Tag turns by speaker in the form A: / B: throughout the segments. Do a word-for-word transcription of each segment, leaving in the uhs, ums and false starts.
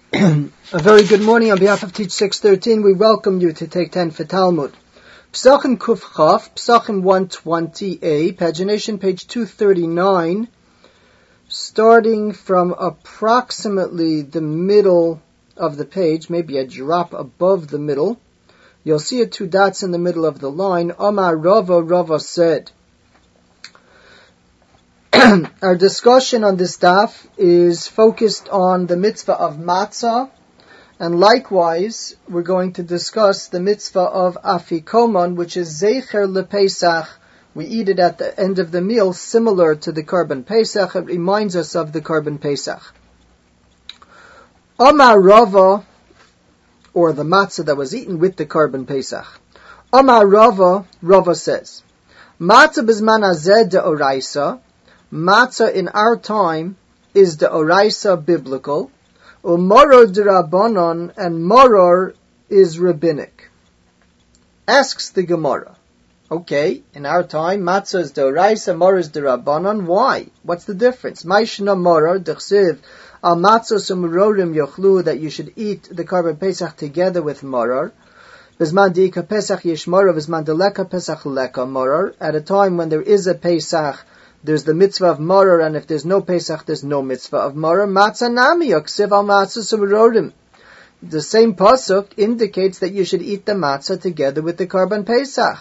A: A very good morning on behalf of Teach six thirteen. We welcome you to take ten for Talmud. Psachim Kuf Chaf, Psachim one twenty a, pagination page two thirty-nine, starting from approximately the middle of the page, maybe a drop above the middle. You'll see it two dots in the middle of the line. Amar Rava, Rava said. Our discussion on this daf is focused on the mitzvah of matzah, and likewise we're going to discuss the mitzvah of afikoman, which is zeicher lepesach. We eat it at the end of the meal, similar to the korban pesach. It reminds us of the korban pesach. Amar Rava, or the matzah that was eaten with the korban pesach. Amar Rava, Rava says, matzah bizman hazeh deoraisa. Matzah in our time is the oraisa biblical, umoror d'Rabbanan, and moror is rabbinic. Asks the Gemara, okay, in our time matzah is the oraisa, moror is the Rabbanan. Why? What's the difference? Maishna moror d'chsiv al matzah sumurorim yochlu, that you should eat the korban pesach together with moror. Bizman diika pesach yesh moror, bizman deleka pesach leka moror. At a time when there is a pesach, there's the mitzvah of moror, and if there's no Pesach, there's no mitzvah of moror. Matzah nami yoksiv al matzah sumurorim. The same pasuk indicates that you should eat the matzah together with the korban Pesach.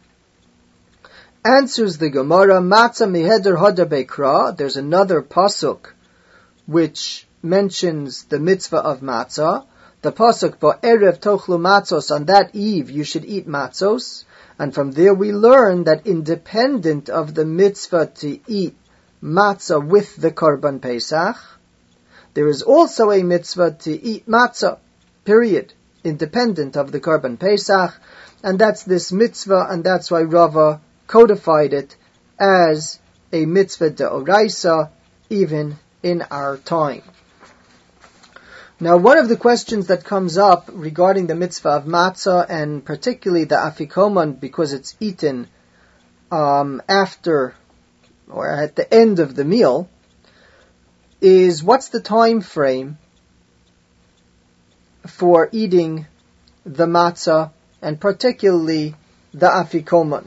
A: Answers the Gemara, matzah miheder hoda beikra. There's another pasuk which mentions the mitzvah of matzah. The pasuk ba'erev tochlu matzos, on that eve you should eat matzos. And from there we learn that independent of the mitzvah to eat matzah with the korban pesach, there is also a mitzvah to eat matzah, period, independent of the korban pesach, and that's this mitzvah, and that's why Rava codified it as a mitzvah deoraisa, even in our time. Now, one of the questions that comes up regarding the mitzvah of matzah, and particularly the afikoman, because it's eaten um, after or at the end of the meal, is what's the time frame for eating the matzah, and particularly the afikoman?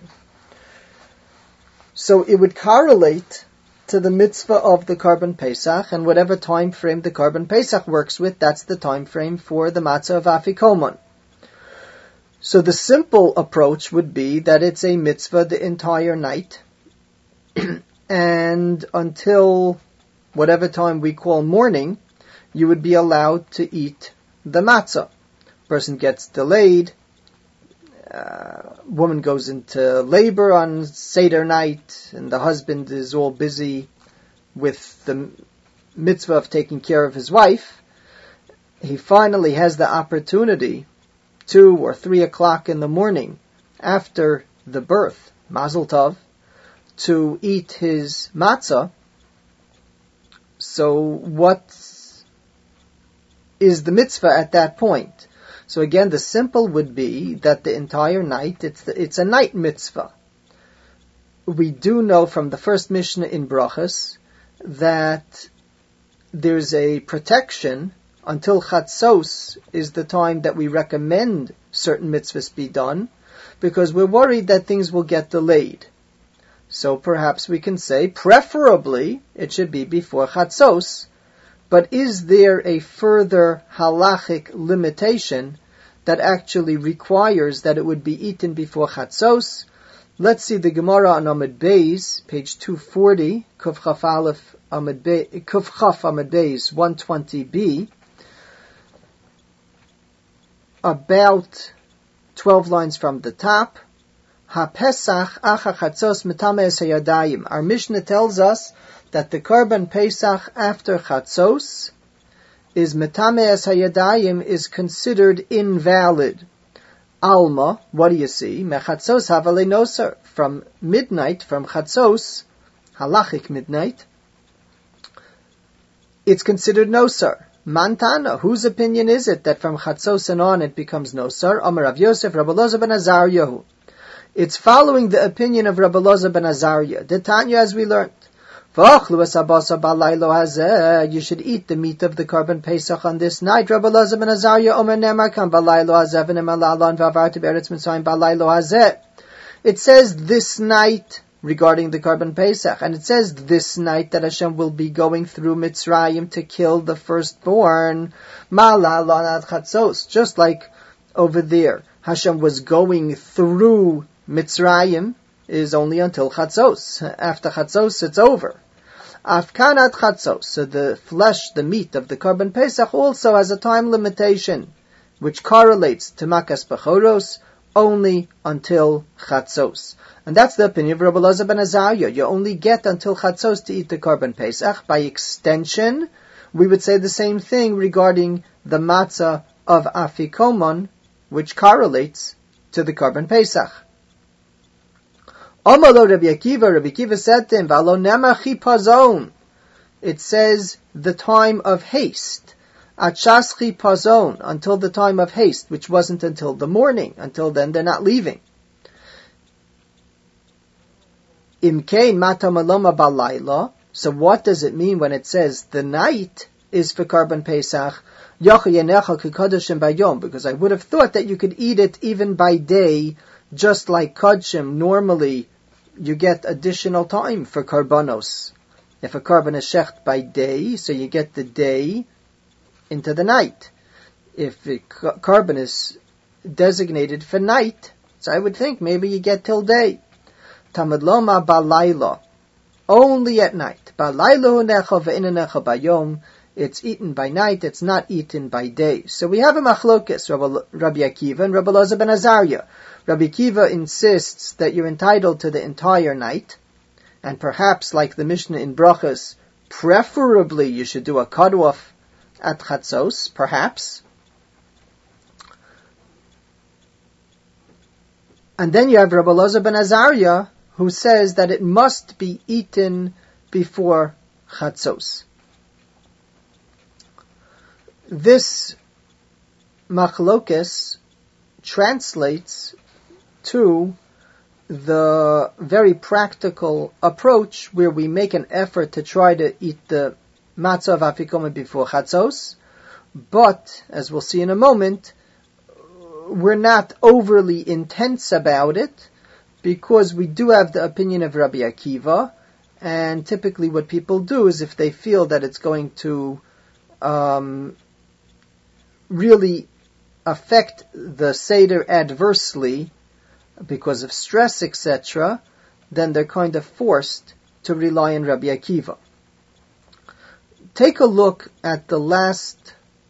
A: So it would correlate to the mitzvah of the korban pesach, and whatever time frame the korban pesach works with, that's the time frame for the matzah of afikoman. So the simple approach would be that it's a mitzvah the entire night, and until whatever time we call morning, you would be allowed to eat the matzah. Person gets delayed, Uh, woman goes into labor on Seder night, and the husband is all busy with the mitzvah of taking care of his wife. He finally has the opportunity, two or three o'clock in the morning, after the birth, Mazel Tov, to eat his matzah. So what is the mitzvah at that point? So again, the simple would be that the entire night, it's the, it's a night mitzvah. We do know from the first Mishnah in Brachos that there's a protection until Chatzos is the time that we recommend certain mitzvahs be done, because we're worried that things will get delayed. So perhaps we can say, preferably, it should be before Chatzos. But is there a further halachic limitation that actually requires that it would be eaten before Chatzos? Let's see the Gemara on Amud Beis, page two forty, Kuf Chaf Aleph Amud Beis, Kuf Chaf Amud Beis, one twenty b, about twelve lines from the top. HaPesach acha Chatzos metameis hayadayim. Our Mishnah tells us that the korban pesach after Chatzos is metameas hayadayim, is considered invalid. Alma, what do you see? Mechatzos havale nosar. From midnight, from Chatzos, halachic midnight, it's considered nosar. Mantana, whose opinion is it that from Chatzos and on it becomes nosar? Amar Rav Yosef, Rabbi Elazar ben Azariah. It's following the opinion of Rabbi Elazar ben Azariah. The Tanya, as we learned, You should eat the meat of the Korban Pesach on this night. Rabbi Elazar ben Azariah Omer Nemar Kan Balaylo Hazeh V'Nemar La'alon V'Avarti B'Eretz Mitzrayim Balaylo Hazeh. It says this night regarding the Korban Pesach, and it says this night that Hashem will be going through Mitzrayim to kill the firstborn. Ma'alon ad Chatzos, just like over there, Hashem was going through Mitzrayim is only until Chatzos. After Chatzos, it's over. Afkanat Chatzos, so the flesh, the meat of the Korban Pesach also has a time limitation, which correlates to Makas Bechoros only until Chatzos. And that's the opinion of Rabbi Elazar ben Azariah. You only get until Chatzos to eat the Korban Pesach. By extension, we would say the same thing regarding the matzah of Afikomon, which correlates to the Korban Pesach. Omalo Rabbi Akiva, Rabbi Akiva said to him, V'alo nema chipazon. It says the time of haste. Achas chipazon, until the time of haste, which wasn't until the morning. Until then, they're not leaving. Imkein mata maloma balayla. So what does it mean when it says the night is for Korban Pesach? Because I would have thought that you could eat it even by day, just like Kodshim. Normally, you get additional time for Karbanos. If a Karban is shecht by day, so you get the day into the night. If the Karban is designated for night, so I would think maybe you get till day. Tamad loma balayla, only at night. Balayla necha ve'inanecha bayom. It's eaten by night, it's not eaten by day. So we have a machlokes, Rabbi Akiva and Rabbi Elazar ben Azariah. Rabbi Akiva insists that you're entitled to the entire night, and perhaps, like the Mishnah in Brachos, preferably you should do a cutoff at Chatzos, perhaps. And then you have Rabbi Elazar ben Azariah, who says that it must be eaten before Chatzos. This machlokes translates to the very practical approach where we make an effort to try to eat the matzah of Afikomen before Chatzos, but, as we'll see in a moment, we're not overly intense about it, because we do have the opinion of Rabbi Akiva, and typically what people do is if they feel that it's going to um, really affect the Seder adversely because of stress, et cetera, then they're kind of forced to rely on Rabbi Akiva. Take a look at the last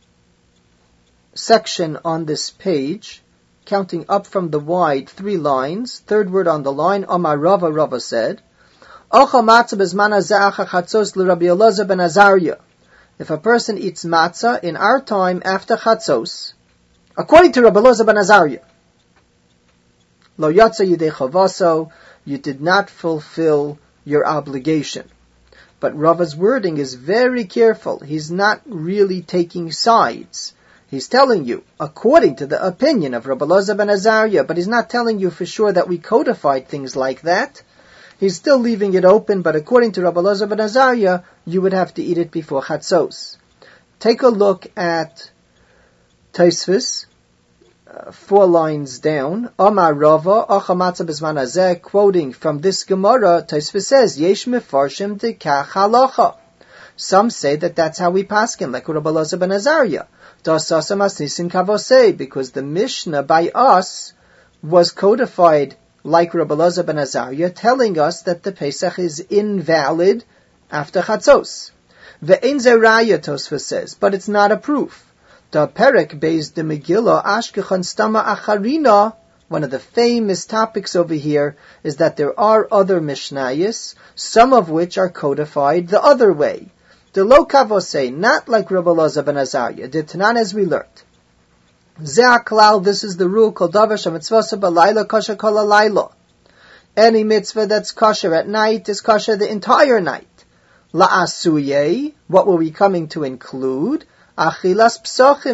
A: section on this page, counting up from the wide, three lines, third word on the line, Amar Rava, Rava said, Ocha matzah bezmana za'acha chatzos l'Rabbi Elazar ben Azariah. If a person eats matzah in our time after Chatzos, according to Rabbi Elazar ben Azariah, Lo yatsa yidei chavaso, you did not fulfill your obligation. But Rava's wording is very careful. He's not really taking sides. He's telling you, according to the opinion of Rabbi Elazar ben Azariah, but he's not telling you for sure that we codified things like that. He's still leaving it open, but according to Rabbi Elazar ben Azariah, you would have to eat it before Chatzos. Take a look at Tosfos, uh, four lines down. Amar Rava, Acha matzah b'zman hazeh, quoting from this Gemara, Tosfos says, Yesh mefarshim dekach halacha. Some say that that's how we paskin, like Rabbi Elazar ben Azariah. Dasasam asnisin kavosei, because the Mishnah by us was codified like Rabbi Elazar ben Azariah, telling us that the Pesach is invalid after Chatzos. Ve'ein zeraya, Tosfos says, but it's not a proof. The Perek Beis de Megillah Ashkechan Stama Acharina, one of the famous topics over here, is that there are other Mishnayos, some of which are codified the other way. The lo kavosei, not like Rabbi Elazar ben Azariah, the Tanan as we learned. Ze'aklal, this is the rule, kol davar shemitzvasa b'layla kosher kol halayla. Any mitzvah that's kosher at night is kosher the entire night. La'asuyeh, what were we coming to include? Achilas psochim,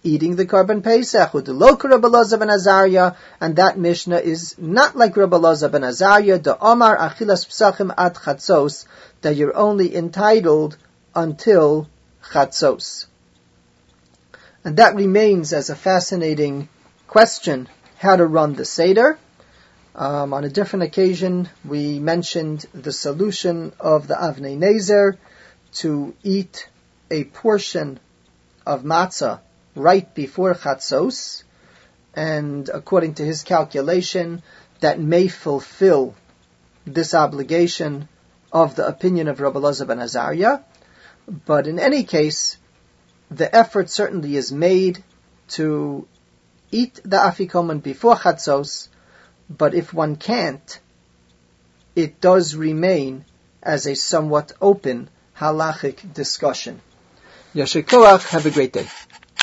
A: eating the Korban Pesach, Udilok Rabbi Elazar ben Azariah, and that Mishnah is not like Rabbi Elazar ben Azariah, the Omar Achilas Psachim Ad Chatzos, that you're only entitled until Chatzos. And that remains as a fascinating question, how to run the Seder. Um, on a different occasion, we mentioned the solution of the Avnei Nezer to eat a portion of matzah right before Chatzos, and according to his calculation, that may fulfill this obligation of the opinion of Rabbi Elazar ben Azariah. But in any case, the effort certainly is made to eat the afikoman before Chatzos, but if one can't, it does remain as a somewhat open halachic discussion. Yasher Koach, have a great day.